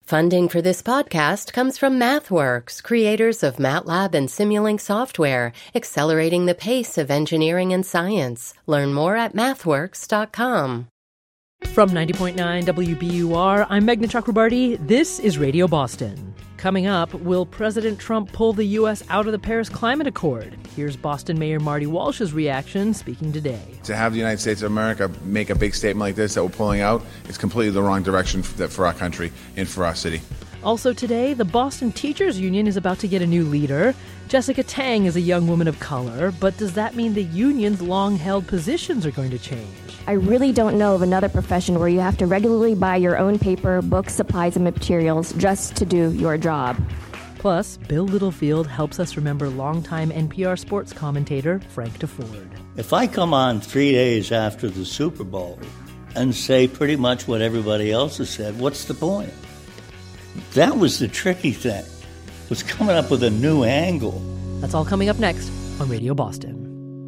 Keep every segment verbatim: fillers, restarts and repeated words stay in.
Funding for this podcast comes from MathWorks, creators of MATLAB and Simulink software, accelerating the pace of engineering and science. Learn more at mathworks dot com. From ninety point nine W B U R, I'm Meghna Chakrabarti. This is Radio Boston. Coming up, will President Trump pull the U S out of the Paris Climate Accord? Here's Boston Mayor Marty Walsh's reaction speaking today. To have the United States of America make a big statement like this that we're pulling out is completely the wrong direction for, for our country and for our city. Also today, the Boston Teachers Union is about to get a new leader. Jessica Tang is a young woman of color, but does that mean the union's long-held positions are going to change? I really don't know of another profession where you have to regularly buy your own paper, books, supplies, and materials just to do your job. Plus, Bill Littlefield helps us remember longtime N P R sports commentator Frank DeFord. If I come on three days after the Super Bowl and say pretty much what everybody else has said, what's the point? That was the tricky thing, was coming up with a new angle. That's all coming up next on Radio Boston.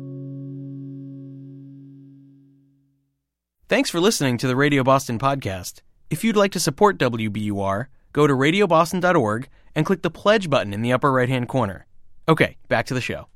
Thanks for listening to the Radio Boston podcast. If you'd like to support W B U R, go to radio boston dot org and click the pledge button in the upper right-hand corner. Okay, back to the show.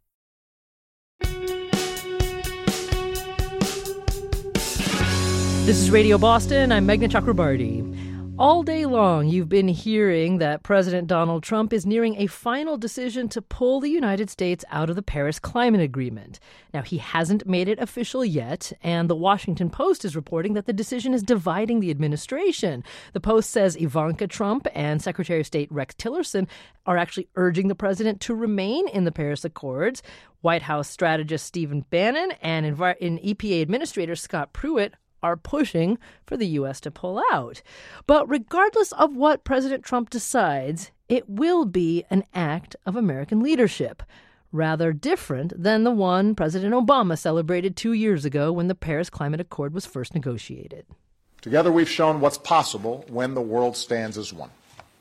This is Radio Boston. I'm Meghna Chakrabarti. All day long, you've been hearing that President Donald Trump is nearing a final decision to pull the United States out of the Paris Climate Agreement. Now, he hasn't made it official yet, and the Washington Post is reporting that the decision is dividing the administration. The Post says Ivanka Trump and Secretary of State Rex Tillerson are actually urging the president to remain in the Paris Accords. White House strategist Stephen Bannon and E P A Administrator Scott Pruitt are pushing for the U S to pull out. But regardless of what President Trump decides, it will be an act of American leadership, rather different than the one President Obama celebrated two years ago when the Paris Climate Accord was first negotiated. Together we've shown what's possible when the world stands as one.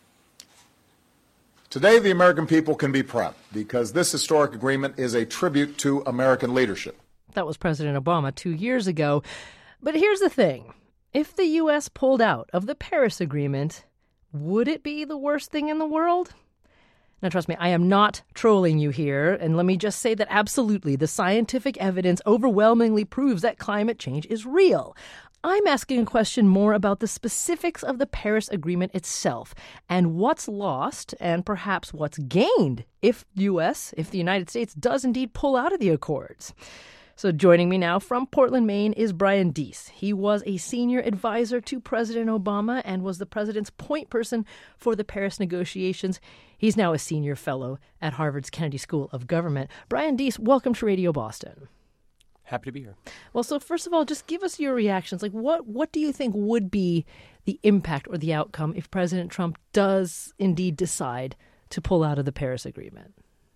Today the American people can be proud because this historic agreement is a tribute to American leadership. That was President Obama two years ago. But here's the thing. If the U S pulled out of the Paris Agreement, would it be the worst thing in the world? Now, trust me, I am not trolling you here. And let me just say that absolutely, the scientific evidence overwhelmingly proves that climate change is real. I'm asking a question more about the specifics of the Paris Agreement itself and what's lost and perhaps what's gained if U S, if the United States does indeed pull out of the accords. So joining me now from Portland, Maine, is Brian Deese. He was a senior advisor to President Obama and was the president's point person for the Paris negotiations. He's now a senior fellow at Harvard's Kennedy School of Government. Brian Deese, welcome to Radio Boston. Happy to be here. Well, so first of all, just give us your reactions. Like, what, what do you think would be the impact or the outcome if President Trump does indeed decide to pull out of the Paris Agreement?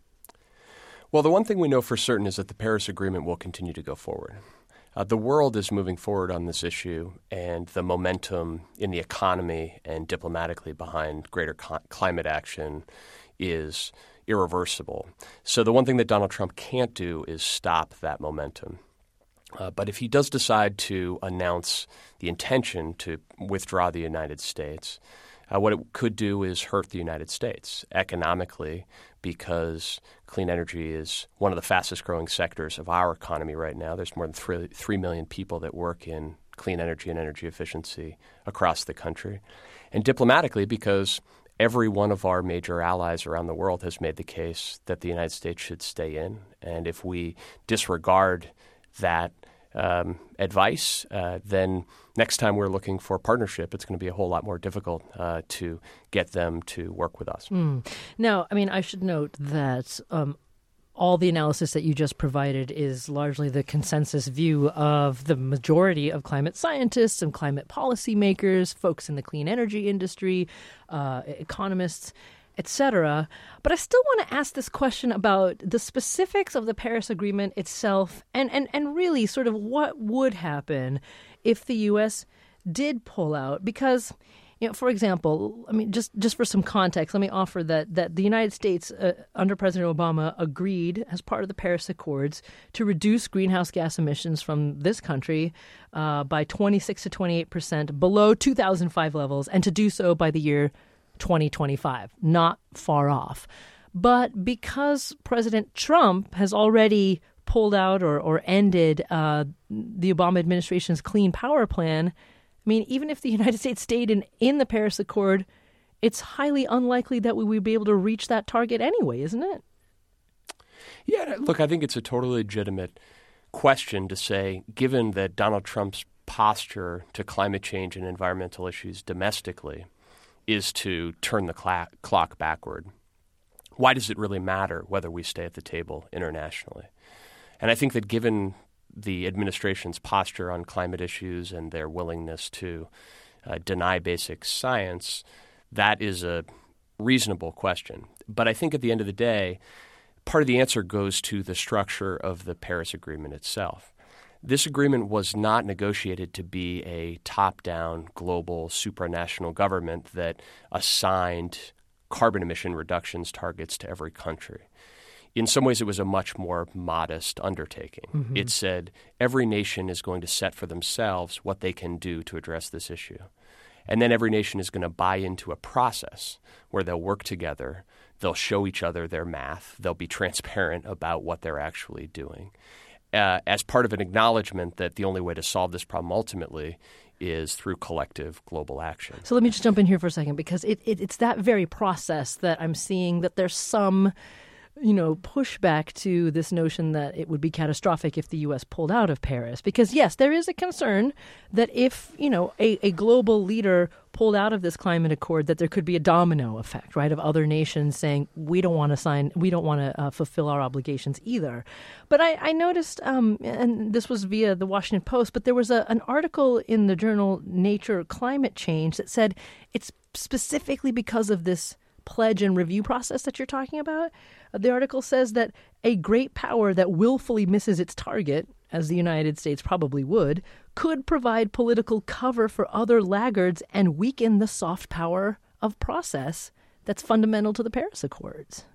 Well, the one thing we know for certain is that the Paris Agreement will continue to go forward. Uh, the world is moving forward on this issue, and the momentum in the economy and diplomatically behind greater co- climate action is irreversible. So the one thing that Donald Trump can't do is stop that momentum. Uh, but if he does decide to announce the intention to withdraw the United States, uh, what it could do is hurt the United States economically, because clean energy is one of the fastest growing sectors of our economy right now. There's more than three, three million people that work in clean energy and energy efficiency across the country. And diplomatically, because every one of our major allies around the world has made the case that the United States should stay in. And if we disregard that um, advice, uh, then next time we're looking for partnership, it's going to be a whole lot more difficult uh, to get them to work with us. Mm. Now, I mean, I should note that um, all the analysis that you just provided is largely the consensus view of the majority of climate scientists and climate policymakers, folks in the clean energy industry, uh, economists, et cetera. But I still want to ask this question about the specifics of the Paris Agreement itself and, and, and really sort of what would happen if the U S did pull out. Because You know, for example, I mean, just, just for some context, let me offer that that the United States, uh, under President Obama, agreed as part of the Paris Accords to reduce greenhouse gas emissions from this country uh, by twenty-six to twenty-eight percent below two thousand five levels, and to do so by the year twenty twenty-five. Not far off. But because President Trump has already pulled out or, or ended uh, the Obama administration's Clean Power Plan, I mean, even if the United States stayed in, in the Paris Accord, it's highly unlikely that we would be able to reach that target anyway, isn't it? Yeah, look, I think it's a totally legitimate question to say, given that Donald Trump's posture to climate change and environmental issues domestically is to turn the cl- clock backward, why does it really matter whether we stay at the table internationally? And I think that given the administration's posture on climate issues and their willingness to uh, deny basic science, that is a reasonable question. But I think at the end of the day, part of the answer goes to the structure of the Paris Agreement itself. This agreement was not negotiated to be a top-down global supranational government that assigned carbon emission reductions targets to every country. In some ways, it was a much more modest undertaking. Mm-hmm. It said every nation is going to set for themselves what they can do to address this issue. And then every nation is going to buy into a process where they'll work together, they'll show each other their math, they'll be transparent about what they're actually doing, uh, as part of an acknowledgement that the only way to solve this problem ultimately is through collective global action. So let me just jump in here for a second, because it, it, it's that very process that I'm seeing that there's some you know, pushback to this notion that it would be catastrophic if the U S pulled out of Paris. Because, yes, there is a concern that if, you know, a, a global leader pulled out of this climate accord, that there could be a domino effect, right, of other nations saying, we don't want to sign, we don't want to uh, fulfill our obligations either. But I, I noticed, um, and this was via the Washington Post, but there was a, an article in the journal Nature Climate Change that said it's specifically because of this pledge and review process that you're talking about. The article says that a great power that willfully misses its target, as the United States probably would, could provide political cover for other laggards and weaken the soft power of process that's fundamental to the Paris Accords.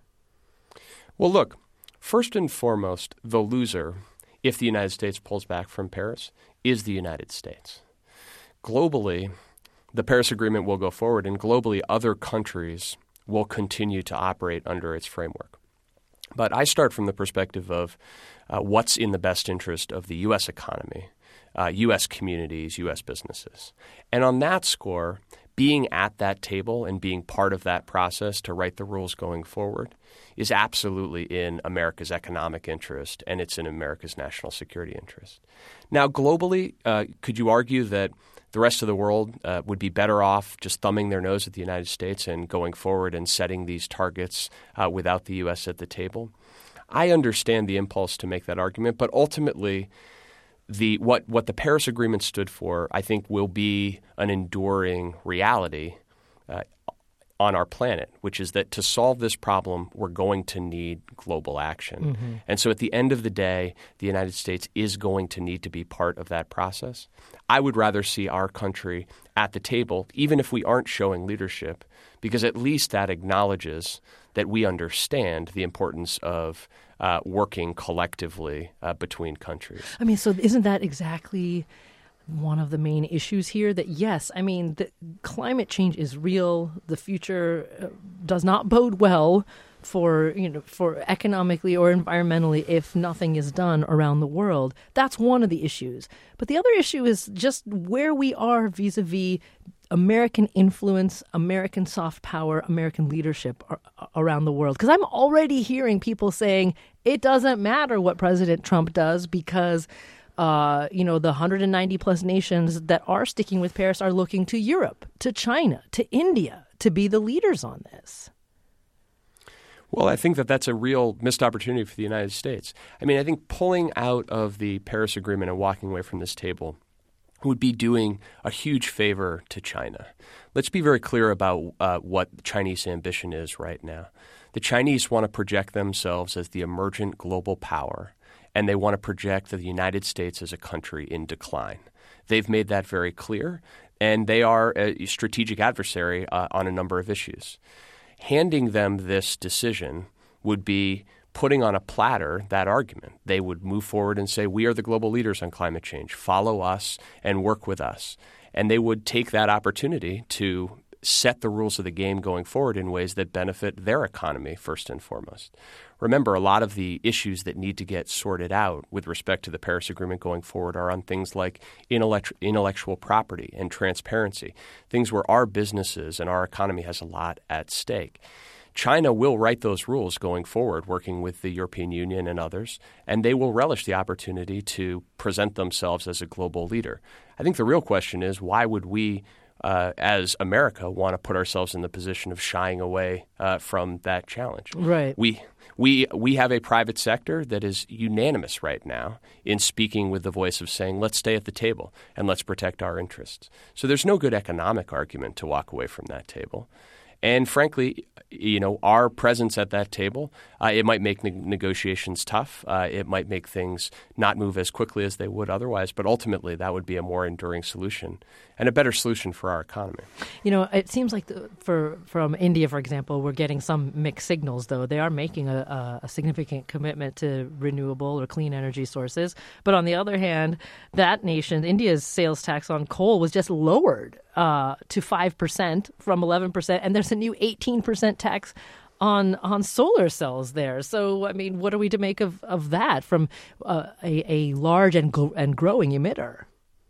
Well, look, first and foremost, the loser, if the United States pulls back from Paris, is the United States. Globally, the Paris Agreement will go forward, and globally, other countries will continue to operate under its framework. But I start from the perspective of uh, what's in the best interest of the U S economy, uh, U S communities, U S businesses. And on that score, being at that table and being part of that process to write the rules going forward is absolutely in America's economic interest, and it's in America's national security interest. Now, globally, uh, could you argue that the rest of the world uh, would be better off just thumbing their nose at the United States and going forward and setting these targets uh, without the U S at the table? I understand the impulse to make that argument, but ultimately the what, what the Paris Agreement stood for, I think, will be an enduring reality uh, on our planet, which is that to solve this problem, we're going to need global action. Mm-hmm. And so at the end of the day, the United States is going to need to be part of that process. I would rather see our country at the table, even if we aren't showing leadership, because at least that acknowledges that we understand the importance of uh, working collectively uh, between countries. I mean, so isn't that exactly one of the main issues here? That, yes, I mean, the climate change is real. The future uh, does not bode well for, you know, for economically or environmentally if nothing is done around the world. That's one of the issues. But the other issue is just where we are vis-a-vis American influence, American soft power, American leadership ar- around the world. Because I'm already hearing people saying it doesn't matter what President Trump does because Uh, you know, the one hundred ninety plus nations that are sticking with Paris are looking to Europe, to China, to India to be the leaders on this. Well, I think that that's a real missed opportunity for the United States. I mean, I think pulling out of the Paris Agreement and walking away from this table would be doing a huge favor to China. Let's be very clear about uh, what Chinese ambition is right now. The Chinese want to project themselves as the emergent global power, and they want to project the United States as a country in decline. They've made that very clear. and they are a strategic adversary uh, on a number of issues. Handing them this decision would be putting on a platter that argument. They would move forward and say, we are the global leaders on climate change. Follow us and work with us. And they would take that opportunity to set the rules of the game going forward in ways that benefit their economy first and foremost. Remember, a lot of the issues that need to get sorted out with respect to the Paris Agreement going forward are on things like intellect- intellectual property and transparency, things where our businesses and our economy has a lot at stake. China will write those rules going forward, working with the European Union and others, and they will relish the opportunity to present themselves as a global leader. I think the real question is, why would we, uh, as America, want to put ourselves in the position of shying away uh, from that challenge? Right. We we we have a private sector that is unanimous right now in speaking with the voice of saying, let's stay at the table and let's protect our interests. So there's no good economic argument to walk away from that table. And frankly, you know, our presence at that table, uh, it might make ne- negotiations tough. Uh, it might make things not move as quickly as they would otherwise. But ultimately, that would be a more enduring solution and a better solution for our economy. You know, it seems like the, for from India, for example, we're getting some mixed signals, though. They are making a, a significant commitment to renewable or clean energy sources. But on the other hand, that nation, India's sales tax on coal was just lowered uh, to five percent from eleven percent. And there's a new eighteen percent tax on on solar cells there. So, I mean, what are we to make of, of that from uh, a, a large and, gl- and growing emitter?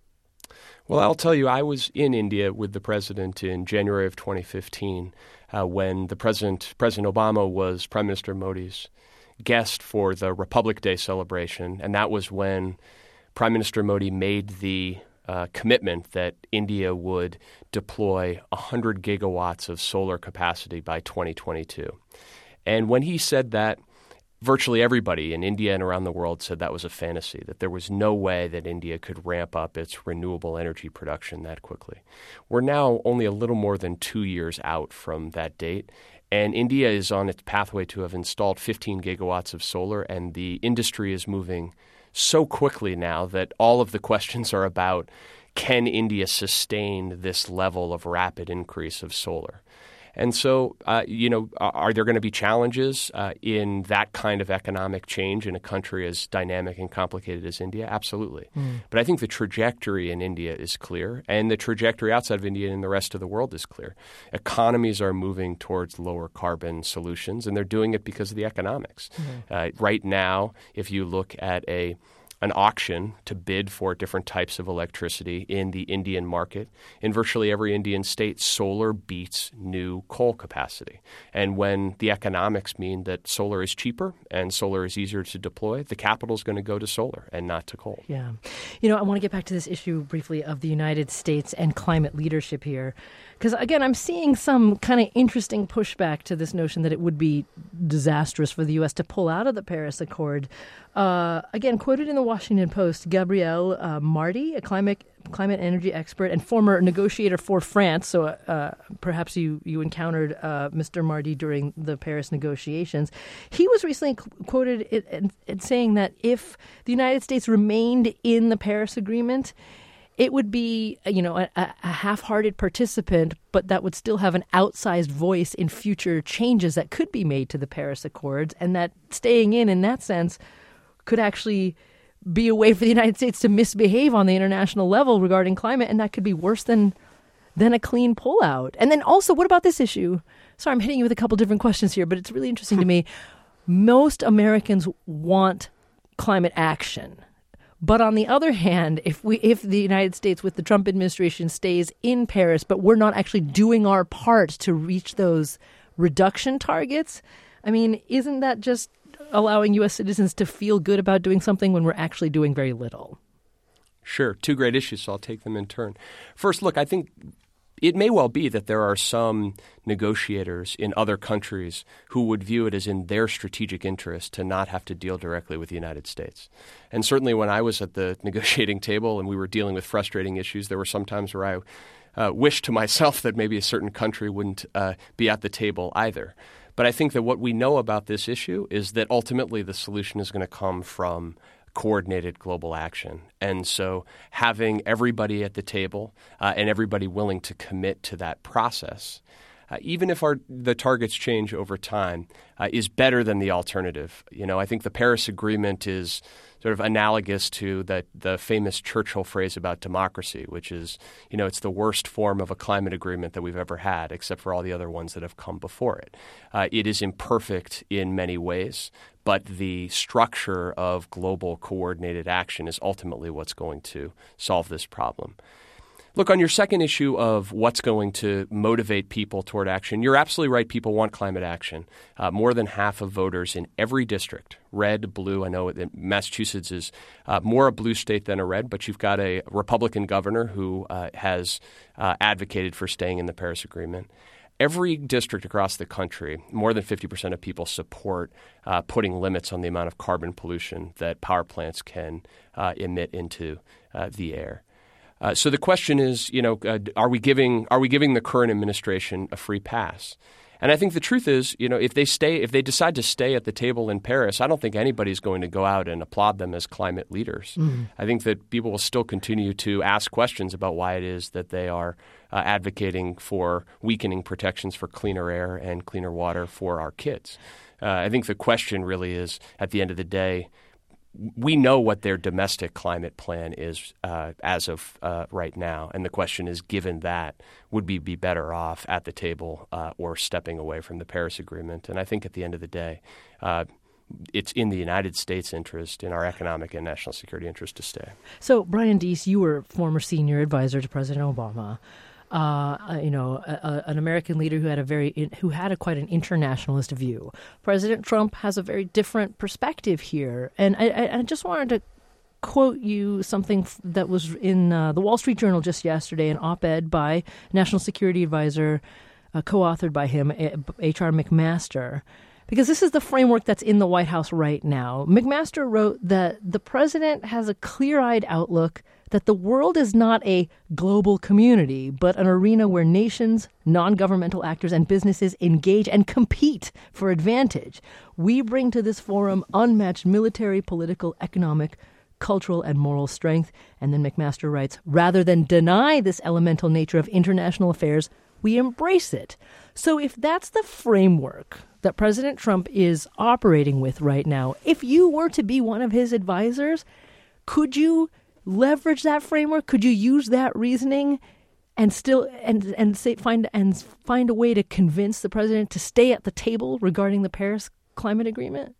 Well, I'll tell you, I was in India with the president in January of twenty fifteen uh, when the president, President Obama, was Prime Minister Modi's guest for the Republic Day celebration. And that was when Prime Minister Modi made the uh, commitment that India would deploy one hundred gigawatts of solar capacity by twenty twenty-two. And when he said that, virtually everybody in India and around the world said that was a fantasy, that there was no way that India could ramp up its renewable energy production that quickly. We're now only a little more than two years out from that date, and India is on its pathway to have installed fifteen gigawatts of solar, and the industry is moving so quickly now that all of the questions are about, can India sustain this level of rapid increase of solar? And so, uh, you know, are there going to be challenges uh, in that kind of economic change in a country as dynamic and complicated as India? Absolutely. Mm. But I think the trajectory in India is clear, and the trajectory outside of India and the rest of the world is clear. Economies are moving towards lower carbon solutions, and they're doing it because of the economics. Mm. Uh, right now, if you look at a an auction to bid for different types of electricity in the Indian market. In virtually every Indian state, solar beats new coal capacity. And when the economics mean that solar is cheaper and solar is easier to deploy, the capital is going to go to solar and not to coal. Yeah. You know, I want to get back to this issue briefly of the United States and climate leadership here. Because, again, I'm seeing some kind of interesting pushback to this notion that it would be disastrous for the U S to pull out of the Paris Accord. Uh, again, quoted in the Washington Post, Gabriel uh, Marty, a climate climate energy expert and former negotiator for France. So uh, perhaps you, you encountered uh, Mister Marty during the Paris negotiations. He was recently qu- quoted in, in, in saying that if the United States remained in the Paris Agreement, it would be, you know, a, a half-hearted participant, but that would still have an outsized voice in future changes that could be made to the Paris Accords, and that staying in, in that sense, could actually be a way for the United States to misbehave on the international level regarding climate, and that could be worse than than a clean pullout. And then also, what about this issue? Sorry, I'm hitting you with a couple different questions here, but it's really interesting to me. Most Americans want climate action. But on the other hand, if we, if the United States with the Trump administration stays in Paris, but we're not actually doing our part to reach those reduction targets, I mean, isn't that just allowing U S citizens to feel good about doing something when we're actually doing very little? Sure. Two great issues, so I'll take them in turn. First, look, I think it may well be that there are some negotiators in other countries who would view it as in their strategic interest to not have to deal directly with the United States. And certainly when I was at the negotiating table and we were dealing with frustrating issues, there were some times where I uh, wished to myself that maybe a certain country wouldn't uh, be at the table either. But I think that what we know about this issue is that ultimately the solution is going to come from coordinated global action. And so having everybody at the table uh, and everybody willing to commit to that process, uh, even if our the targets change over time, uh, is better than the alternative. You know, I think the Paris Agreement is sort of analogous to the, the famous Churchill phrase about democracy, which is, you know, it's the worst form of a climate agreement that we've ever had, except for all the other ones that have come before it. Uh, it is imperfect in many ways, but the structure of global coordinated action is ultimately what's going to solve this problem. Look, on your second issue of what's going to motivate people toward action, you're absolutely right. People want climate action. Uh, more than half of voters in every district, red, blue. I know that Massachusetts is uh, more a blue state than a red, but you've got a Republican governor who uh, has uh, advocated for staying in the Paris Agreement. Every district across the country, more than fifty percent of people support uh, putting limits on the amount of carbon pollution that power plants can uh, emit into uh, the air. Uh, so the question is, you know, uh, are we giving are we giving the current administration a free pass? And I think the truth is, you know, if they stay, if they decide to stay at the table in Paris, I don't think anybody's going to go out and applaud them as climate leaders. Mm-hmm. I think that people will still continue to ask questions about why it is that they are uh, advocating for weakening protections for cleaner air and cleaner water for our kids. Uh, I think the question really is, at the end of the day, we know what their domestic climate plan is uh, as of uh, right now. And the question is, given that, would we be better off at the table uh, or stepping away from the Paris Agreement? And I think at the end of the day, uh, it's in the United States' interest, in our economic and national security interest to stay. So, Brian Deese, you were former senior advisor to President Obama. Uh, you know, a, a, an American leader who had a very who had a quite an internationalist view. President Trump has a very different perspective here, and I, I just wanted to quote you something that was in uh, the Wall Street Journal just yesterday, an op-ed by National Security Advisor, uh, co-authored by him, H R McMaster. Because this is the framework that's in the White House right now. McMaster wrote that the president has a clear-eyed outlook that the world is not a global community, but an arena where nations, non-governmental actors, and businesses engage and compete for advantage. We bring to this forum unmatched military, political, economic, cultural, and moral strength. And then McMaster writes, rather than deny this elemental nature of international affairs, we embrace it. So if that's the framework that President Trump is operating with right now, if you were to be one of his advisors, could you leverage that framework? Could you use that reasoning and still and and say find and find a way to convince the president to stay at the table regarding the Paris Climate Agreement?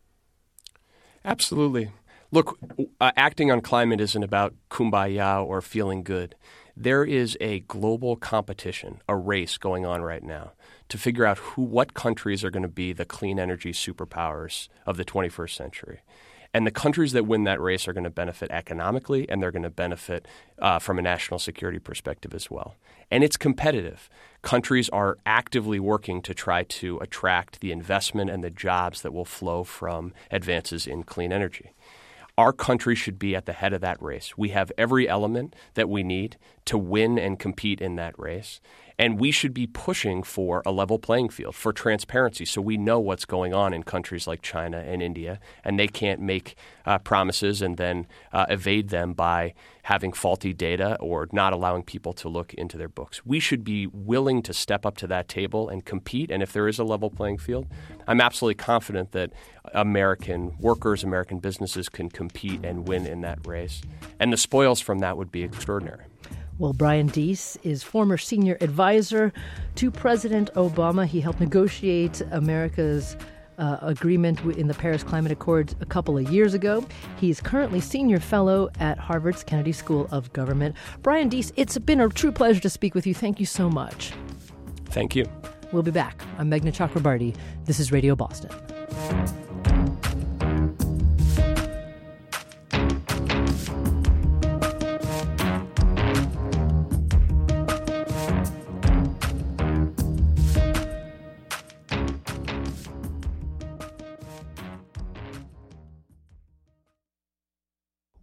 Absolutely. Look, uh, acting on climate isn't about kumbaya or feeling good. There is a global competition, a race going on right now to figure out who, what countries are going to be the clean energy superpowers of the twenty-first century. And the countries that win that race are going to benefit economically, and they're going to benefit uh, from a national security perspective as well. And it's competitive. Countries are actively working to try to attract the investment and the jobs that will flow from advances in clean energy. Our country should be at the head of that race. We have every element that we need to win and compete in that race. And we should be pushing for a level playing field, for transparency, so we know what's going on in countries like China and India, and they can't make uh, promises and then uh, evade them by having faulty data or not allowing people to look into their books. We should be willing to step up to that table and compete, and if there is a level playing field, I'm absolutely confident that American workers, American businesses can compete and win in that race. And the spoils from that would be extraordinary. Well, Brian Deese is former senior advisor to President Obama. He helped negotiate America's uh, agreement in the Paris Climate Accord a couple of years ago. He's currently senior fellow at Harvard's Kennedy School of Government. Brian Deese, it's been a true pleasure to speak with you. Thank you so much. Thank you. We'll be back. I'm Meghna Chakrabarty. This is Radio Boston.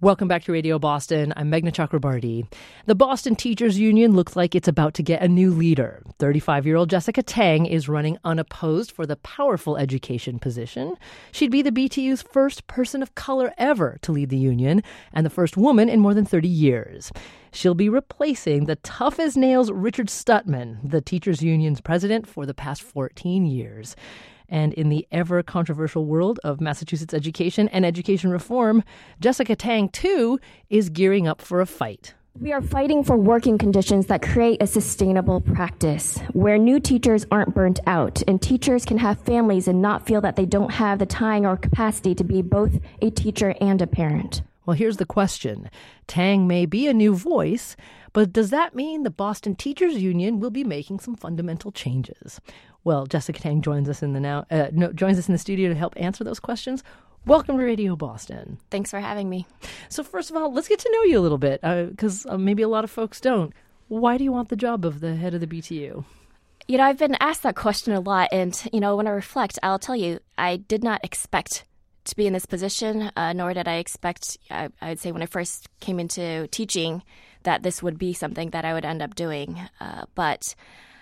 Welcome back to Radio Boston. I'm Meghna Chakrabarty. The Boston Teachers Union looks like it's about to get a new leader. thirty-five-year-old Jessica Tang is running unopposed for the powerful education position. She'd be the B T U's first person of color ever to lead the union and the first woman in more than thirty years. She'll be replacing the tough-as-nails Richard Stutman, the Teachers Union's president for the past fourteen years. And in the ever-controversial world of Massachusetts education and education reform, Jessica Tang, too, is gearing up for a fight. We are fighting for working conditions that create a sustainable practice, where new teachers aren't burnt out, and teachers can have families and not feel that they don't have the time or capacity to be both a teacher and a parent. Well, here's the question. Tang may be a new voice, but does that mean the Boston Teachers Union will be making some fundamental changes? Well, Jessica Tang joins us in the now uh, no, joins us in the studio to help answer those questions. Welcome to Radio Boston. Thanks for having me. So first of all, let's get to know you a little bit, because uh, uh, maybe a lot of folks don't. Why do you want the job of the head of the B T U? You know, I've been asked that question a lot, and, you know, when I reflect, I'll tell you, I did not expect to be in this position, uh, nor did I expect, I, I would say when I first came into teaching, that this would be something that I would end up doing. Uh, but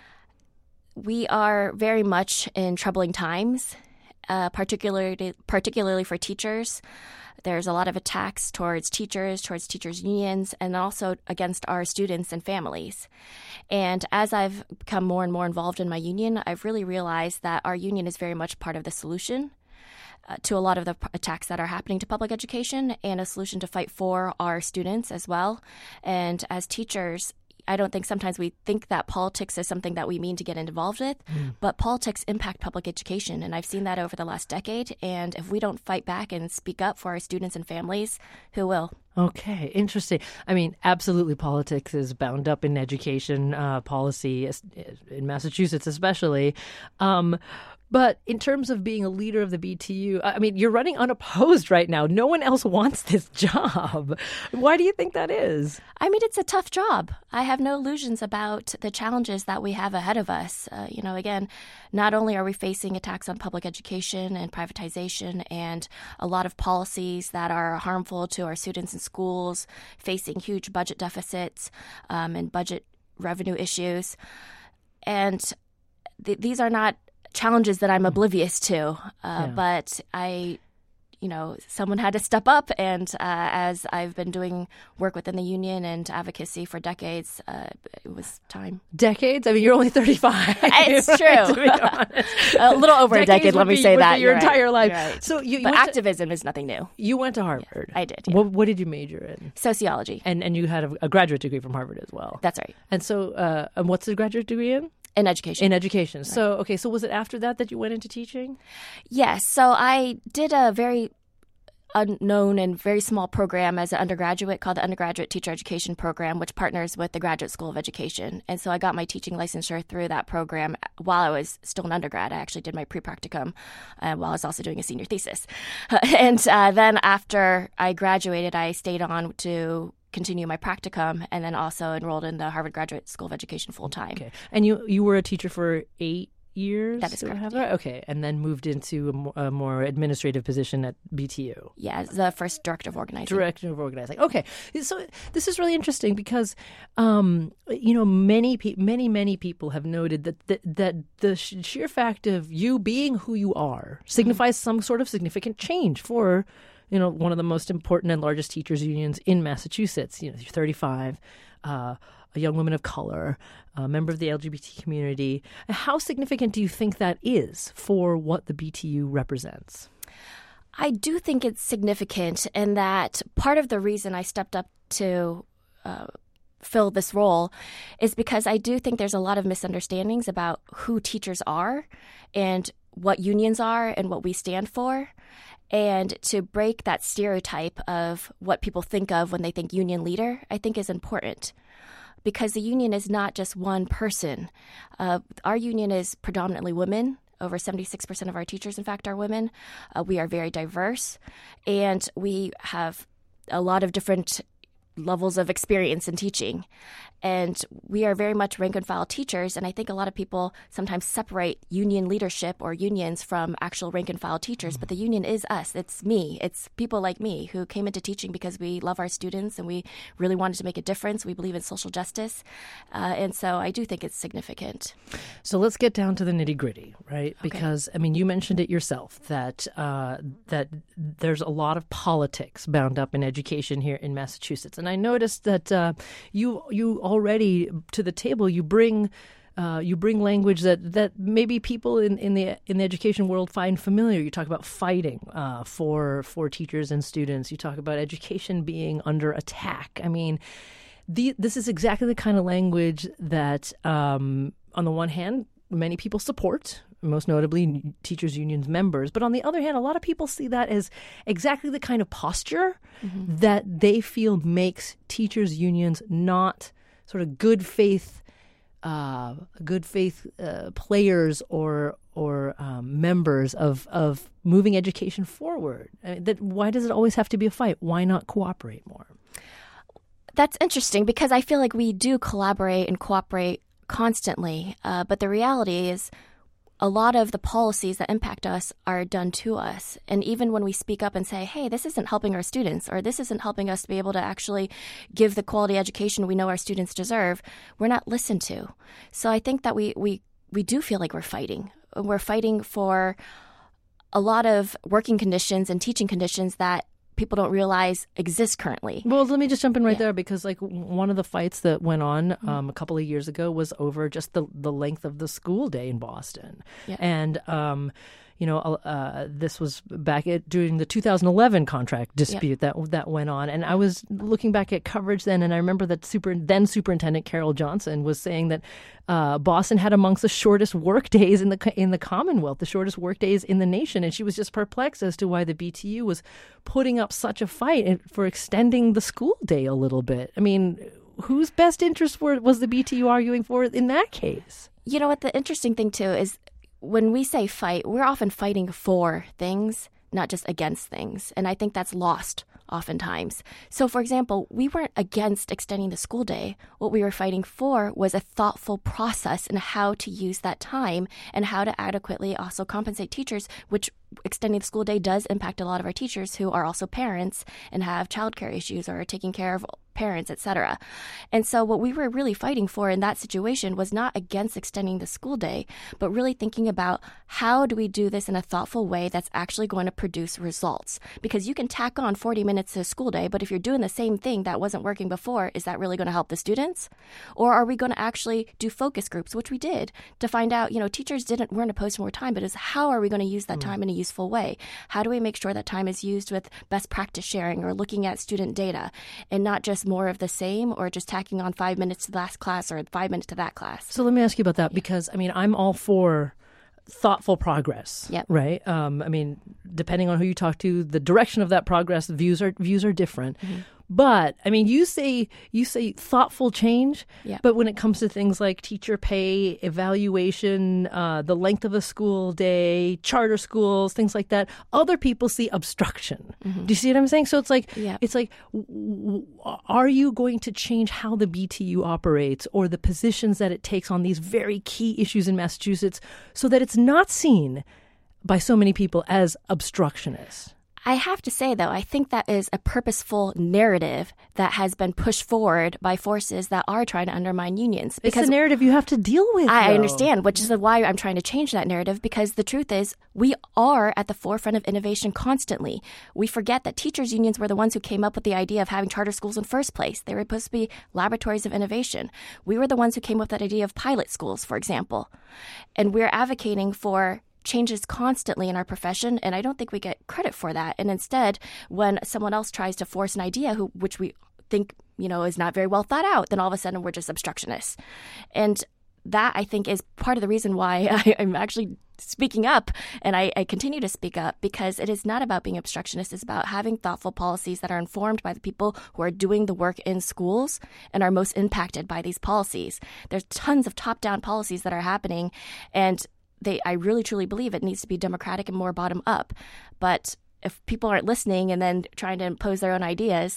we are very much in troubling times, uh, particularly particularly for teachers. There's a lot of attacks towards teachers, towards teachers' unions, and also against our students and families. And as I've become more and more involved in my union, I've really realized that our union is very much part of the solution uh, to a lot of the p- attacks that are happening to public education, and a solution to fight for our students as well. And as teachers, I don't think sometimes we think that politics is something that we mean to get involved with, mm. but politics impact public education. And I've seen that over the last decade. And if we don't fight back and speak up for our students and families, who will? Okay, interesting. I mean, absolutely, politics is bound up in education uh, policy, in Massachusetts especially. Um, But in terms of being a leader of the B T U, I mean, you're running unopposed right now. No one else wants this job. Why do you think that is? I mean, it's a tough job. I have no illusions about the challenges that we have ahead of us. Uh, you know, again, not only are we facing attacks on public education and privatization and a lot of policies that are harmful to our students in schools, facing huge budget deficits um, and budget revenue issues. And th- these are not challenges that I'm oblivious to, uh, yeah. but I, you know, someone had to step up, and uh, as I've been doing work within the union and advocacy for decades, uh, it was time. Decades? I mean, you're only thirty-five. It's true. To be honest. A little over Decades a decade, let me be, say that. Your you're entire right. life. Right. So you, you but activism to, is nothing new. You went to Harvard. Yeah, I did. Yeah. What, what did you major in? Sociology. And and you had a, a graduate degree from Harvard as well. That's right. And so, uh, and what's the graduate degree in? In education. In education. Right. So, okay, so was it after that that you went into teaching? Yes. So I did a very unknown and very small program as an undergraduate called the Undergraduate Teacher Education Program, which partners with the Graduate School of Education. And so I got my teaching licensure through that program while I was still an undergrad. I actually did my pre-practicum uh, while I was also doing a senior thesis. and uh, then after I graduated, I stayed on to continue my practicum, and then also enrolled in the Harvard Graduate School of Education full time. Okay, and you you were a teacher for eight years. That is correct. Have that? Okay, and then moved into a more, a more administrative position at B T U. Yeah, as the first director of organizing. Director of organizing. Okay, so this is really interesting because, um, you know, many pe- many many people have noted that that, that the sheer fact of you being who you are signifies mm-hmm. some sort of significant change for, you know, one of the most important and largest teachers unions in Massachusetts. You know, you're thirty-five, uh, a young woman of color, a member of the L G B T community. How significant do you think that is for what the B T U represents? I do think it's significant, and that part of the reason I stepped up to uh, fill this role is because I do think there's a lot of misunderstandings about who teachers are and what unions are and what we stand for. And to break that stereotype of what people think of when they think union leader, I think is important. Because the union is not just one person. Uh, our union is predominantly women. Over seventy-six percent of our teachers, in fact, are women. Uh, we are very diverse. And we have a lot of different levels of experience in teaching. And we are very much rank and file teachers. And I think a lot of people sometimes separate union leadership or unions from actual rank and file teachers. Mm-hmm. But the union is us. It's me. It's people like me who came into teaching because we love our students and we really wanted to make a difference. We believe in social justice. Uh, and so I do think it's significant. So let's get down to the nitty gritty, right? Okay. Because, I mean, you mentioned it yourself that uh, that there's a lot of politics bound up in education here in Massachusetts. And I noticed that uh, you you already to the table you bring uh, you bring language that, that maybe people in, in the in the education world find familiar. You talk about fighting uh, for for teachers and students. You talk about education being under attack. I mean, the, this is exactly the kind of language that, um, on the one hand, many people support, most notably teachers' unions members. But on the other hand, a lot of people see that as exactly the kind of posture mm-hmm. that they feel makes teachers' unions not sort of good faith, uh, good faith uh, players or or um, members of of moving education forward. I mean, that why does it always have to be a fight? Why not cooperate more? That's interesting because I feel like we do collaborate and cooperate constantly. Uh, but the reality is a lot of the policies that impact us are done to us. And even when we speak up and say, hey, this isn't helping our students, or this isn't helping us to be able to actually give the quality education we know our students deserve, we're not listened to. So I think that we, we, we do feel like we're fighting. We're fighting for a lot of working conditions and teaching conditions that people don't realize exist currently. Well, let me just jump in right yeah. there because like one of the fights that went on um, a couple of years ago was over just the, the length of the school day in Boston. Yeah. And, um, you know, uh, this was back at, during the two thousand eleven contract dispute yeah. that that went on. And I was looking back at coverage then, and I remember that super, then Superintendent Carol Johnson was saying that uh, Boston had amongst the shortest work days in the in the Commonwealth, the shortest work days in the nation. And she was just perplexed as to why the B T U was putting up such a fight for extending the school day a little bit. I mean, whose best interest were, was the B T U arguing for in that case? You know what? The interesting thing, too, is when we say fight, we're often fighting for things, not just against things. And I think that's lost oftentimes. So, for example, we weren't against extending the school day. What we were fighting for was a thoughtful process in how to use that time and how to adequately also compensate teachers, which extending the school day does impact a lot of our teachers who are also parents and have childcare issues or are taking care of parents, et cetera. And so what we were really fighting for in that situation was not against extending the school day, but really thinking about how do we do this in a thoughtful way that's actually going to produce results? Because you can tack on forty minutes to a school day, but if you're doing the same thing that wasn't working before, is that really going to help the students? Or are we going to actually do focus groups, which we did, to find out, you know, teachers didn't weren't opposed to more time, but it's how are we going to use that time in a useful way? How do we make sure that time is used with best practice sharing or looking at student data and not just more of the same or just tacking on five minutes to the last class or five minutes to that class? So let me ask you about that because, I mean, I'm all for thoughtful progress, yep. right? Um, I mean, depending on who you talk to, the direction of that progress, views are views are different. Mm-hmm. But I mean, you say you say thoughtful change, yeah. but when it comes to things like teacher pay, evaluation, uh, the length of a school day, charter schools, things like that, other people see obstruction. Mm-hmm. Do you see what I'm saying? So it's like yeah. it's like, w- w- are you going to change how the B T U operates or the positions that it takes on these very key issues in Massachusetts, so that it's not seen by so many people as obstructionist? I have to say, though, I think that is a purposeful narrative that has been pushed forward by forces that are trying to undermine unions. Because it's a narrative you have to deal with. I though. understand, which is why I'm trying to change that narrative, because the truth is we are at the forefront of innovation constantly. We forget that teachers' unions were the ones who came up with the idea of having charter schools in the first place. They were supposed to be laboratories of innovation. We were the ones who came up with that idea of pilot schools, for example. And we're advocating for changes constantly in our profession, and I don't think we get credit for that. And instead, when someone else tries to force an idea who which we think, you know, is not very well thought out, then all of a sudden we're just obstructionists. And that, I think, is part of the reason why I, I'm actually speaking up, and I, I continue to speak up, because it is not about being obstructionist. It's about having thoughtful policies that are informed by the people who are doing the work in schools and are most impacted by these policies. There's tons of top-down policies that are happening, and They, I really, truly believe it needs to be democratic and more bottom up. But if people aren't listening and then trying to impose their own ideas,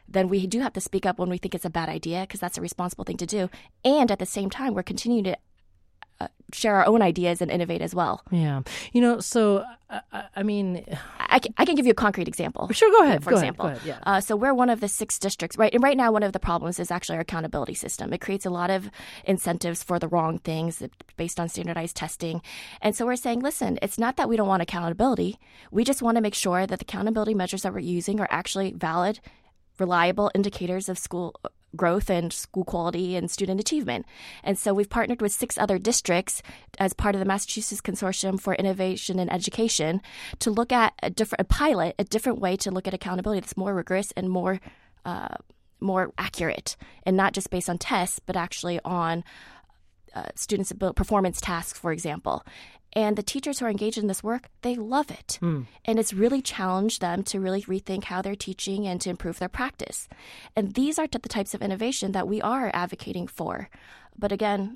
then we do have to speak up when we think it's a bad idea, because that's a responsible thing to do. And at the same time, we're continuing to uh, share our own ideas and innovate as well. Yeah. You know, so, uh, I mean... I can, I can give you a concrete example. Sure, go ahead. For go example. Ahead, go ahead, yeah. uh, so we're one of the six districts, right? And right now, one of the problems is actually our accountability system. It creates a lot of incentives for the wrong things based on standardized testing. And so we're saying, listen, it's not that we don't want accountability. We just want to make sure that the accountability measures that we're using are actually valid, reliable indicators of school growth and school quality and student achievement. And so we've partnered with six other districts as part of the Massachusetts Consortium for Innovation in Education to look at a different a pilot, a different way to look at accountability that's more rigorous and more uh, more accurate, and not just based on tests, but actually on uh, students' performance tasks, for example. And the teachers who are engaged in this work, they love it. Mm. And it's really challenged them to really rethink how they're teaching and to improve their practice. And these are the types of innovation that we are advocating for. But again,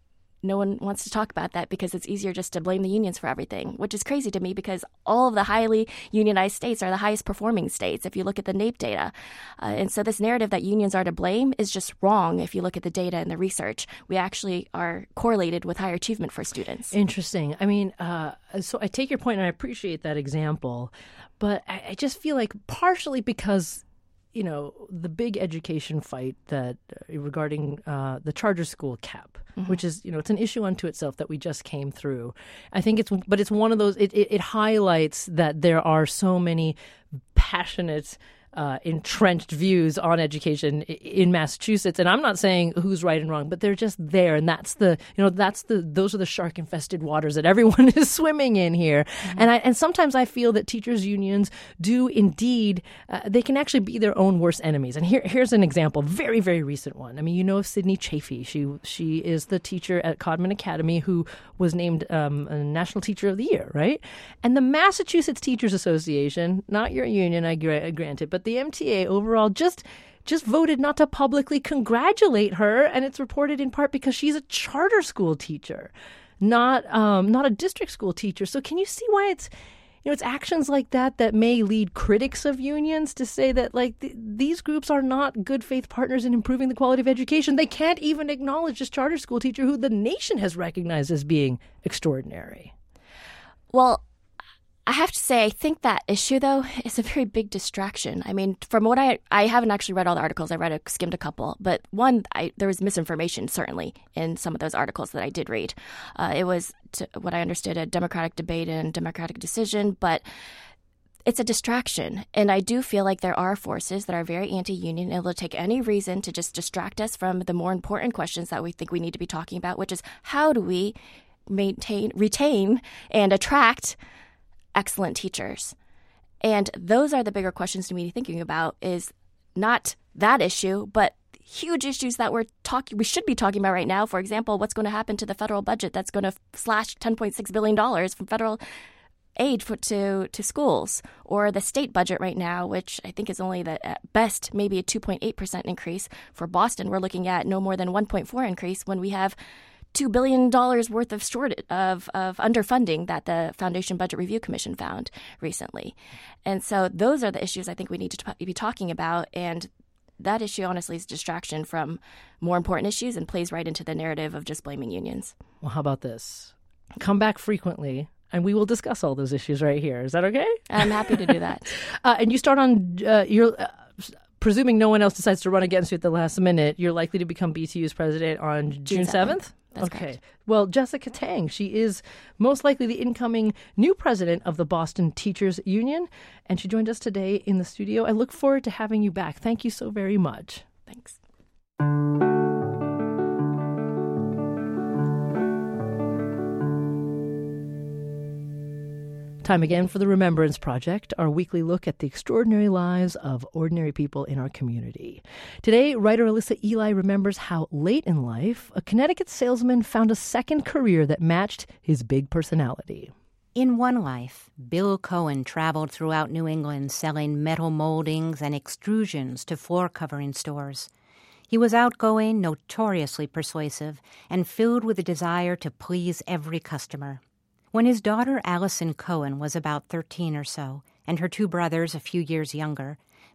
no one wants to talk about that because it's easier just to blame the unions for everything, which is crazy to me because all of the highly unionized states are the highest performing states if you look at the NAEP data. Uh, and so this narrative that unions are to blame is just wrong if you look at the data and the research. We actually are correlated with higher achievement for students. Interesting. I mean, uh, so I take your point and I appreciate that example, but I, I just feel like partially because you know, the big education fight that uh, regarding uh, the charter school cap, mm-hmm. which is, you know, it's an issue unto itself that we just came through. I think it's, but it's one of those, it, it, it highlights that there are so many passionate Uh, entrenched views on education in Massachusetts, and I'm not saying who's right and wrong, but they're just there, and that's the you know that's the those are the shark-infested waters that everyone is swimming in here. Mm-hmm. And I and sometimes I feel that teachers' unions do indeed uh, they can actually be their own worst enemies. And here here's an example, very very recent one. I mean, you know of Sydney Chafee. She she is the teacher at Codman Academy who was named um, a National Teacher of the Year, right? And the Massachusetts Teachers Association, not your union, I gra- granted, but the M T A overall just just voted not to publicly congratulate her, and it's reported in part because she's a charter school teacher, not um, not a district school teacher. So can you see why it's you know it's actions like that that may lead critics of unions to say that like th- these groups are not good faith partners in improving the quality of education. They can't even acknowledge this charter school teacher who the nation has recognized as being extraordinary. Well, I have to say, I think that issue, though, is a very big distraction. I mean, from what I I haven't actually read all the articles. I read a, skimmed a couple. But one, I, there was misinformation, certainly, in some of those articles that I did read. Uh, it was, to what I understood, a Democratic debate and Democratic decision. But it's a distraction. And I do feel like there are forces that are very anti-union and will take any reason to just distract us from the more important questions that we think we need to be talking about, which is how do we maintain, retain, and attract excellent teachers. And those are the bigger questions to be thinking about, is not that issue, but huge issues that we're talking, we should be talking about right now. For example, what's going to happen to the federal budget that's going to slash ten point six billion dollars from federal aid for, to, to schools, or the state budget right now, which I think is only the, at best, maybe a two point eight percent increase. For Boston, we're looking at no more than one point four increase when we have two billion dollars worth of short of, of underfunding that the Foundation Budget Review Commission found recently. And so those are the issues I think we need to t- be talking about. And that issue, honestly, is distraction from more important issues and plays right into the narrative of just blaming unions. Well, how about this? Come back frequently, and we will discuss all those issues right here. Is that okay? I'm happy to do that. uh, and you start on uh, your... Uh, presuming no one else decides to run against you at the last minute, you're likely to become B T U's president on June seventh? That's okay. correct. Well, Jessica Tang, she is most likely the incoming new president of the Boston Teachers Union, and she joined us today in the studio. I look forward to having you back. Thank you so very much. Thanks. Time again for the Remembrance Project, our weekly look at the extraordinary lives of ordinary people in our community. Today, writer Alyssa Ely remembers how late in life, a Connecticut salesman found a second career that matched his big personality. In one life, Bill Cohen traveled throughout New England selling metal moldings and extrusions to floor covering stores. He was outgoing, notoriously persuasive, and filled with a desire to please every customer. When his daughter Allison Cohen was about thirteen or so, and her two brothers a few years younger,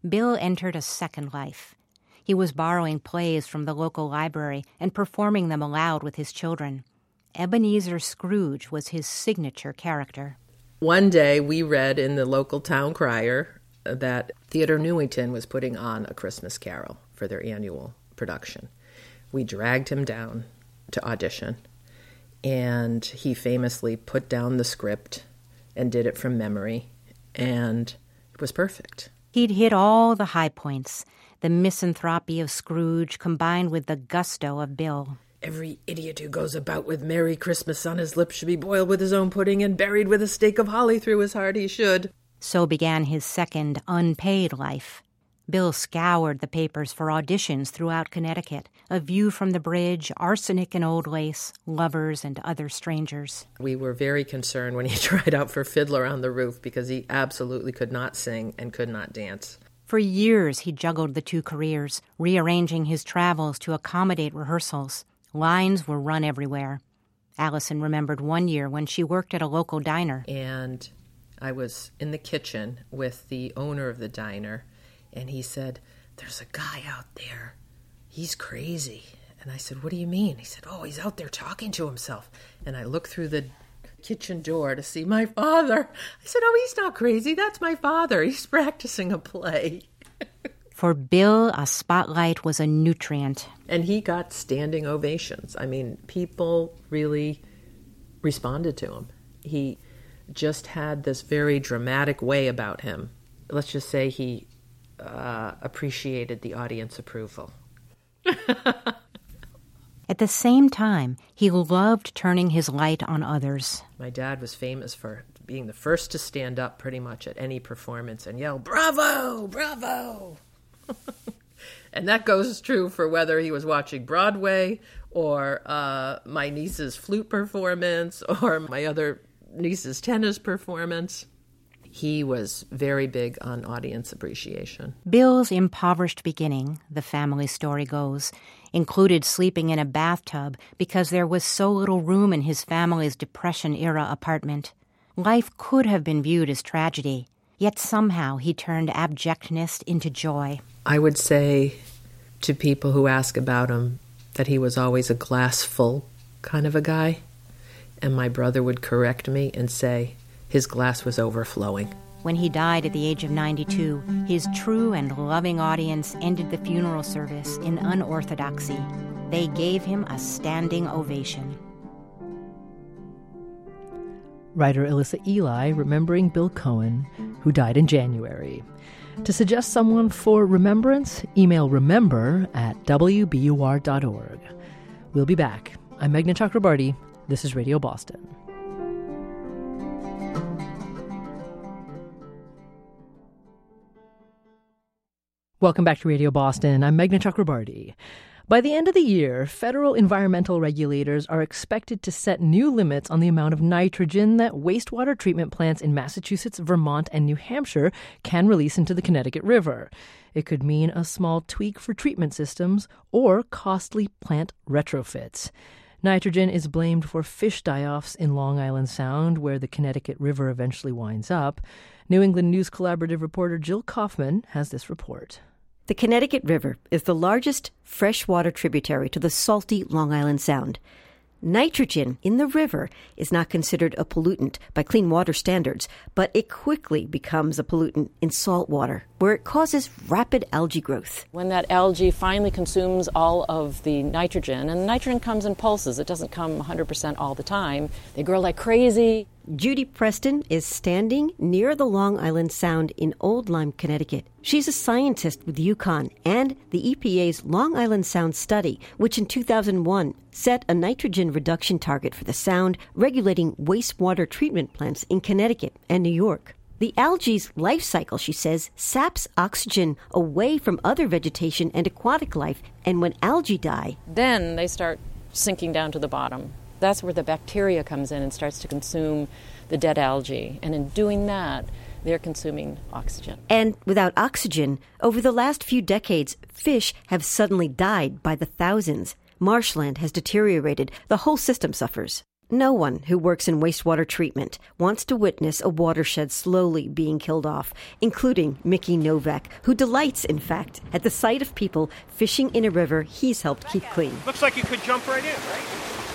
Bill entered a second life. He was borrowing plays from the local library and performing them aloud with his children. Ebenezer Scrooge was his signature character. One day we read in the local town crier that Theatre Newington was putting on A Christmas Carol for their annual production. We dragged him down to audition, and he famously put down the script and did it from memory, and it was perfect. He'd hit all the high points, the misanthropy of Scrooge combined with the gusto of Bill. Every idiot who goes about with Merry Christmas on his lips should be boiled with his own pudding and buried with a stake of holly through his heart. He should. So began his second unpaid life. Bill scoured the papers for auditions throughout Connecticut, A View from the Bridge, Arsenic and Old Lace, Lovers and Other Strangers. We were very concerned when he tried out for Fiddler on the Roof because he absolutely could not sing and could not dance. For years he juggled the two careers, rearranging his travels to accommodate rehearsals. Lines were run everywhere. Allison remembered one year when she worked at a local diner. And I was in the kitchen with the owner of the diner, and he said, "There's a guy out there. He's crazy." And I said, "What do you mean?" He said, "Oh, he's out there talking to himself." And I looked through the kitchen door to see my father. I said, "Oh, he's not crazy. That's my father. He's practicing a play." For Bill, a spotlight was a nutrient. And he got standing ovations. I mean, people really responded to him. He just had this very dramatic way about him. Let's just say he uh, appreciated the audience approval. At the same time, he loved turning his light on others. My dad was famous for being the first to stand up pretty much at any performance and yell, "Bravo! Bravo!" And that goes true for whether he was watching Broadway or uh, my niece's flute performance or my other niece's tennis performance. He was very big on audience appreciation. Bill's impoverished beginning, the family story goes, included sleeping in a bathtub because there was so little room in his family's Depression-era apartment. Life could have been viewed as tragedy, yet somehow he turned abjectness into joy. I would say to people who ask about him that he was always a glass full kind of a guy, and my brother would correct me and say his glass was overflowing. When he died at the age of ninety-two, his true and loving audience ended the funeral service in unorthodoxy. They gave him a standing ovation. Writer Alyssa Ely remembering Bill Cohen, who died in January. To suggest someone for remembrance, email remember at w b u r dot org. We'll be back. I'm Meghna Chakrabarty. This is Radio Boston. Welcome back to Radio Boston. I'm Meghna Chakrabarty. By the end of the year, federal environmental regulators are expected to set new limits on the amount of nitrogen that wastewater treatment plants in Massachusetts, Vermont, and New Hampshire can release into the Connecticut River. It could mean a small tweak for treatment systems or costly plant retrofits. Nitrogen is blamed for fish die-offs in Long Island Sound, where the Connecticut River eventually winds up. New England News Collaborative reporter Jill Kaufman has this report. The Connecticut River is the largest freshwater tributary to the salty Long Island Sound. Nitrogen in the river is not considered a pollutant by clean water standards, but it quickly becomes a pollutant in salt water, where it causes rapid algae growth. When that algae finally consumes all of the nitrogen, and nitrogen comes in pulses, it doesn't come one hundred percent all the time, they grow like crazy. Judy Preston is standing near the Long Island Sound in Old Lyme, Connecticut. She's a scientist with UConn and the E P A's Long Island Sound study, which in two thousand one set a nitrogen reduction target for the Sound, regulating wastewater treatment plants in Connecticut and New York. The algae's life cycle, she says, saps oxygen away from other vegetation and aquatic life, and when algae die, then they start sinking down to the bottom. That's where the bacteria comes in and starts to consume the dead algae. And in doing that, they're consuming oxygen. And without oxygen, over the last few decades, fish have suddenly died by the thousands. Marshland has deteriorated. The whole system suffers. no one who works in wastewater treatment wants to witness a watershed slowly being killed off, including Mickey Novak, who delights, in fact, at the sight of people fishing in a river he's helped keep clean. Looks like you could jump right in, right?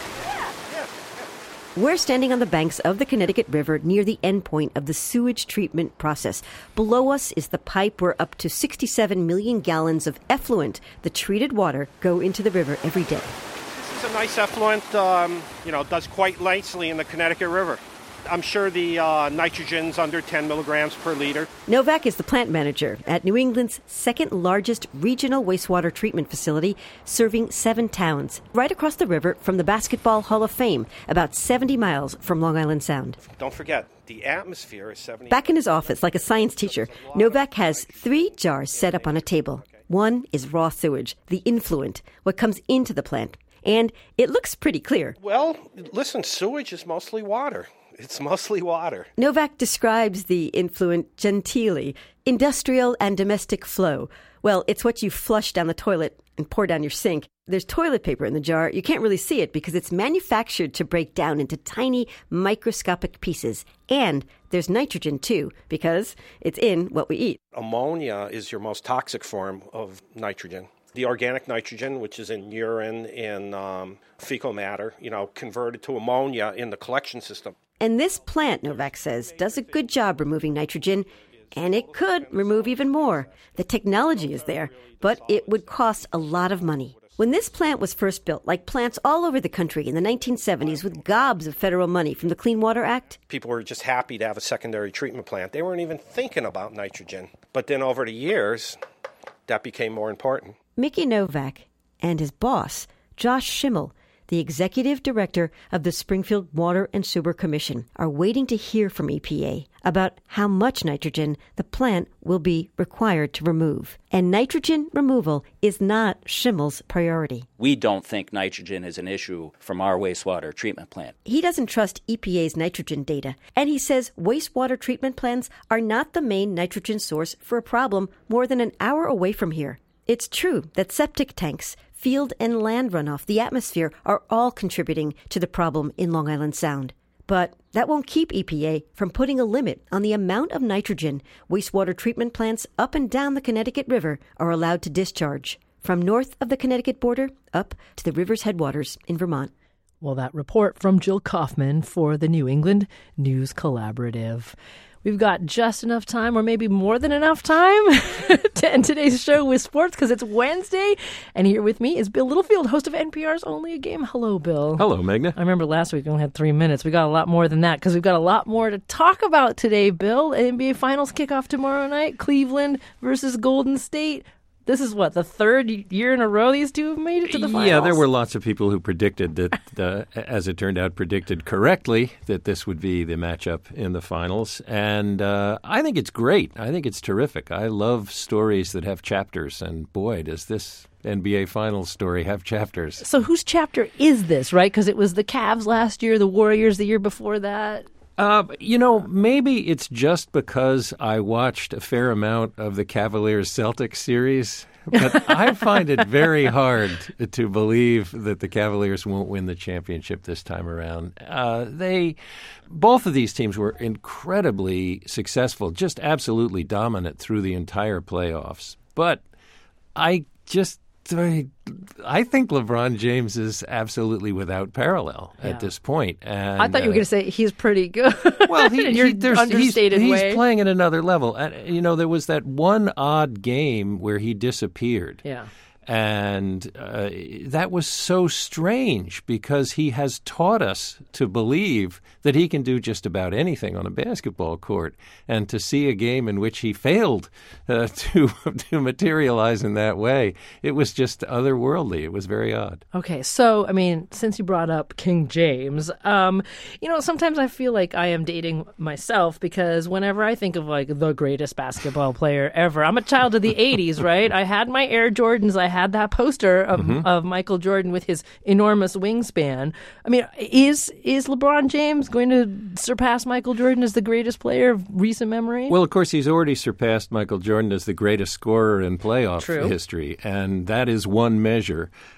We're standing on the banks of the Connecticut River near the endpoint of the sewage treatment process. Below us is the pipe where up to sixty-seven million gallons of effluent, the treated water, go into the river every day. This is a nice effluent, um, you know, does quite nicely in the Connecticut River. I'm sure the uh, nitrogen's under ten milligrams per liter. Novak is the plant manager at New England's second largest regional wastewater treatment facility, serving seven towns, right across the river from the Basketball Hall of Fame, about seventy miles from Long Island Sound. Don't forget, the atmosphere is seventy. Back in his office, like a science teacher, Novak has three jars set up on a table. One is raw sewage, the influent, what comes into the plant. And it looks pretty clear. Well, listen, sewage is mostly water. It's mostly water. Novak describes the influent genteelly, industrial and domestic flow. Well, it's what you flush down the toilet and pour down your sink. There's toilet paper in the jar. You can't really see it because it's manufactured to break down into tiny, microscopic pieces. And there's nitrogen, too, because it's in what we eat. Ammonia is your most toxic form of nitrogen. The organic nitrogen, which is in urine and um, fecal matter, you know, converted to ammonia in the collection system. And this plant, Novak says, does a good job removing nitrogen, and it could remove even more. The technology is there, but it would cost a lot of money. When this plant was first built, like plants all over the country in the nineteen seventies with gobs of federal money from the Clean Water Act, people were just happy to have a secondary treatment plant. They weren't even thinking about nitrogen. But then over the years, that became more important. Mickey Novak and his boss, Josh Schimmel, the executive director of the Springfield Water and Sewer Commission, are waiting to hear from E P A about how much nitrogen the plant will be required to remove. And nitrogen removal is not Schimmel's priority. We don't think nitrogen is an issue from our wastewater treatment plant. He doesn't trust E P A's nitrogen data, and he says wastewater treatment plants are not the main nitrogen source for a problem more than an hour away from here. It's true that septic tanks, field and land runoff, the atmosphere, are all contributing to the problem in Long Island Sound. But that won't keep E P A from putting a limit on the amount of nitrogen wastewater treatment plants up and down the Connecticut River are allowed to discharge, from north of the Connecticut border up to the river's headwaters in Vermont. Well, that report from Jill Kaufman for the New England News Collaborative. We've got just enough time, or maybe more than enough time, to end today's show with sports because it's Wednesday. And here with me is Bill Littlefield, host of N P R's Only a Game. Hello, Bill. Hello, Magna. I remember last week we only had three minutes. We got a lot more than that because we've got a lot more to talk about today, Bill. N B A Finals kickoff tomorrow night. Cleveland versus Golden State. This is what, the third year in a row these two have made it to the finals? Yeah, there were lots of people who predicted that, uh, as it turned out, predicted correctly that this would be the matchup in the finals. And uh, I think it's great. I think it's terrific. I love stories that have chapters. And boy, does this N B A Finals story have chapters. So whose chapter is this, right? Because it was the Cavs last year, the Warriors the year before that. Uh, you know, maybe it's just because I watched a fair amount of the Cavaliers-Celtics series, but I find it very hard to believe that the Cavaliers won't win the championship this time around. Uh, they, both of these teams were incredibly successful, just absolutely dominant through the entire playoffs. But I just I think LeBron James is absolutely without parallel yeah. at this point. And, I thought you were uh, going to say he's pretty good. Well, he, in your he, there's, understated he's, way. He's playing at another level. And, you know, there was that one odd game where he disappeared. Yeah. And uh, that was so strange because he has taught us to believe that he can do just about anything on a basketball court. And to see a game in which he failed uh, to to materialize in that way, it was just otherworldly. It was very odd. Okay, so, I mean, since you brought up King James, um, you know, sometimes I feel like I am dating myself because whenever I think of, like, the greatest basketball player ever, I'm a child of the eighties, right? I had my Air Jordans, I had that poster of, mm-hmm. of Michael Jordan with his enormous wingspan. I mean, is is LeBron James going to surpass Michael Jordan as the greatest player of recent memory? Well, of course, he's already surpassed Michael Jordan as the greatest scorer in playoff True. history, and that is one measure.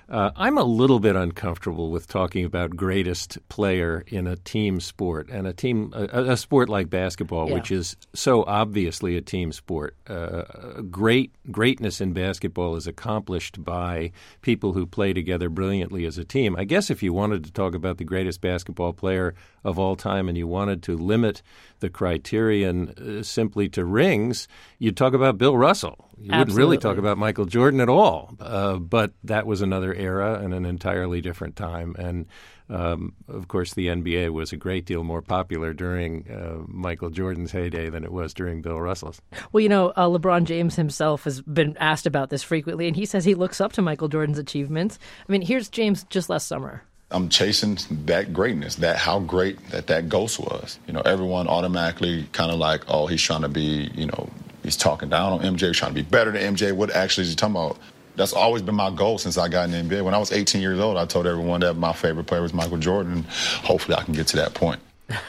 Uh, I'm a little bit uncomfortable with talking about greatest player in a team sport and a team a, a sport like basketball, Yeah. which is so obviously a team sport. Uh, great greatness in basketball is accomplished by people who play together brilliantly as a team. I guess if you wanted to talk about the greatest basketball player of all time and you wanted to limit the criterion uh, simply to rings, you'd talk about Bill Russell. You wouldn't really talk Absolutely. about Michael Jordan at all. Uh, but that was another era and an entirely different time. And, um, of course, the N B A was a great deal more popular during uh, Michael Jordan's heyday than it was during Bill Russell's. Well, you know, uh, LeBron James himself has been asked about this frequently, and he says he looks up to Michael Jordan's achievements. I mean, here's James just last summer. I'm chasing that greatness, that how great that that ghost was. You know, everyone automatically kind of like, oh, he's trying to be, you know, he's talking down on M J, he's trying to be better than M J. What actually is he talking about? That's always been my goal since I got in the N B A. When I was eighteen years old, I told everyone that my favorite player was Michael Jordan. And hopefully I can get to that point.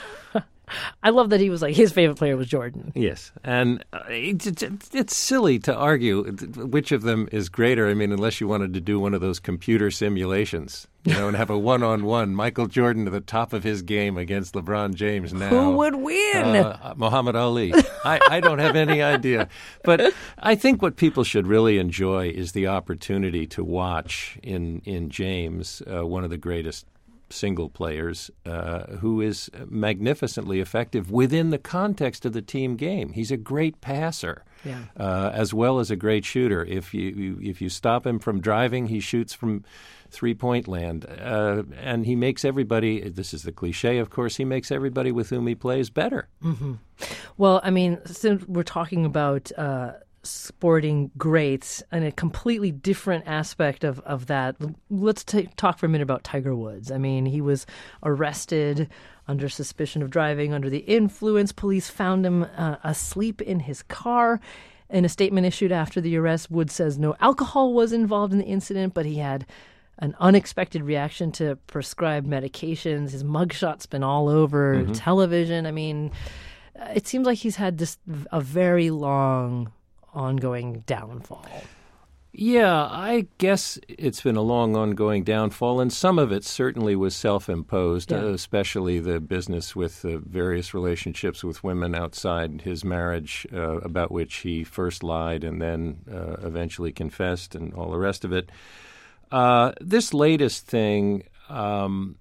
I love that he was like, his favorite player was Jordan. Yes, and uh, it's, it's, it's silly to argue which of them is greater. I mean, unless you wanted to do one of those computer simulations, you know, and have a one-on-one Michael Jordan to the top of his game against LeBron James now. Who would win? Uh, Muhammad Ali. I, I don't have any idea. But I think what people should really enjoy is the opportunity to watch in, in James, uh, one of the greatest single players, uh, who is magnificently effective within the context of the team game. He's a great passer, Yeah. uh, as well as a great shooter. If you if you stop him from driving, he shoots from three-point land, uh, and he makes everybody. This is the cliche, of course. He makes everybody with whom he plays better. Mm-hmm. Well, I mean, since we're talking about Uh, sporting greats and a completely different aspect of, of that. Let's t- talk for a minute about Tiger Woods. I mean, he was arrested under suspicion of driving under the influence. Police found him uh, asleep in his car. In a statement issued after the arrest, Woods says no alcohol was involved in the incident, but he had an unexpected reaction to prescribed medications. His mugshot's been all over Mm-hmm. television. I mean, it seems like he's had this a very long ongoing downfall. Yeah, I guess it's been a long ongoing downfall, and some of it certainly was self-imposed, Yeah. uh, especially the business with uh, various relationships with women outside his marriage, uh, about which he first lied and then uh, eventually confessed and all the rest of it. Uh, this latest thing, um,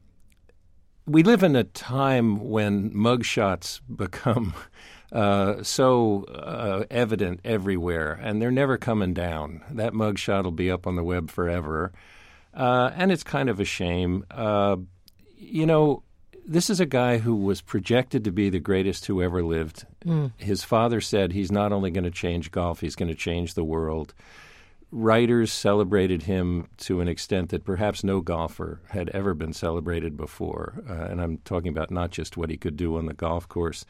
we live in a time when mugshots become Uh, so uh, evident everywhere, and they're never coming down. That mugshot will be up on the web forever, uh, and it's kind of a shame. Uh, you know, this is a guy who was projected to be the greatest who ever lived. Mm. His father said he's not only going to change golf, he's going to change the world. Writers celebrated him to an extent that perhaps no golfer had ever been celebrated before, uh, and I'm talking about not just what he could do on the golf course.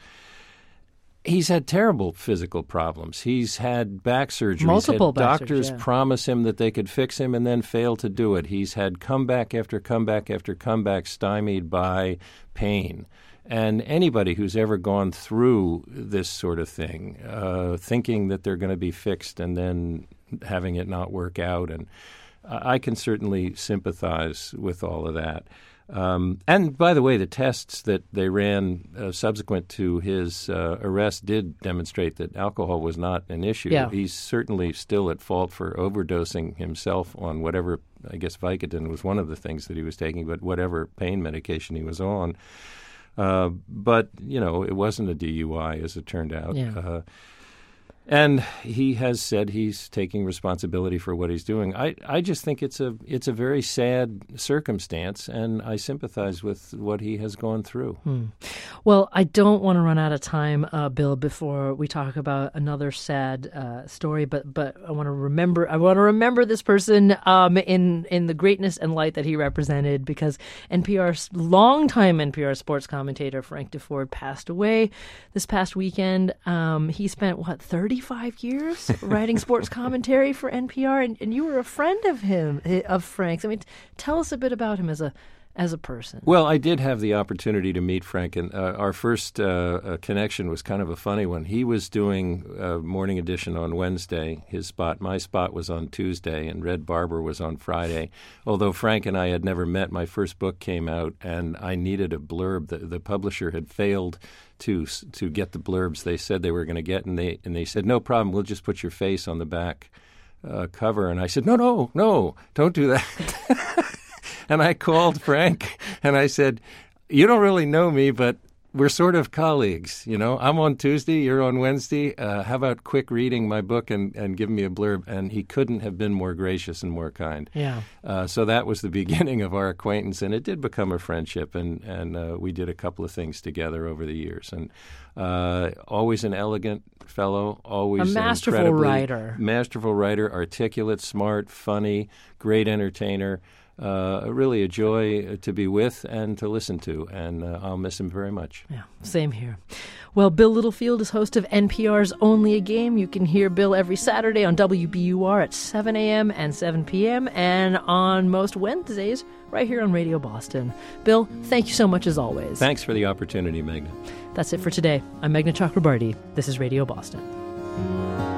He's had terrible physical problems. He's had back surgery. Multiple He's had back doctors surgeries, yeah. promise him that they could fix him and then fail to do it. He's had comeback after comeback after comeback stymied by pain. And anybody who's ever gone through this sort of thing, uh, thinking that they're going to be fixed and then having it not work out, and I can certainly sympathize with all of that. Um, and by the way, the tests that they ran uh, subsequent to his uh, arrest did demonstrate that alcohol was not an issue. Yeah. He's certainly still at fault for overdosing himself on whatever, I guess Vicodin was one of the things that he was taking, but whatever pain medication he was on. Uh, but, you know, it wasn't a D U I, as it turned out. Yeah. Uh, And he has said he's taking responsibility for what he's doing. I, I just think it's a it's a very sad circumstance, and I sympathize with what he has gone through. Hmm. Well, I don't want to run out of time, uh, Bill, before we talk about another sad uh, story. But but I want to remember I want to remember this person um, in in the greatness and light that he represented, because N P R's longtime N P R sports commentator Frank Deford passed away this past weekend. Um, he spent what thirty-five years writing sports commentary for N P R, and, and you were a friend of him, of Frank's. I mean, tell us a bit about him as a as a person? Well, I did have the opportunity to meet Frank, and uh, our first uh, uh, connection was kind of a funny one. He was doing uh, Morning Edition on Wednesday, his spot. My spot was on Tuesday, and Red Barber was on Friday. Although Frank and I had never met, my first book came out, and I needed a blurb. The, the publisher had failed to to get the blurbs they said they were going to get, and they and they said, no problem, we'll just put your face on the back uh, cover. And I said, no, no, no, don't do that. And I called Frank and I said, you don't really know me, but we're sort of colleagues. You know, I'm on Tuesday, you're on Wednesday. Uh, how about quick reading my book and, and giving me a blurb? And he couldn't have been more gracious and more kind. Yeah. Uh, so that was the beginning of our acquaintance, and it did become a friendship. And, and uh, we did a couple of things together over the years. And uh, always an elegant fellow, always a masterful incredibly writer. Masterful writer, articulate, smart, funny, great entertainer. Uh, really a joy to be with and to listen to, and uh, I'll miss him very much. Yeah, same here. Well, Bill Littlefield is host of N P R's Only a Game. You can hear Bill every Saturday on W B U R at seven a.m. and seven p.m. and on most Wednesdays right here on Radio Boston. Bill, thank you so much as always. Thanks for the opportunity, Meghna. That's it for today. I'm Meghna Chakrabarty. This is Radio Boston.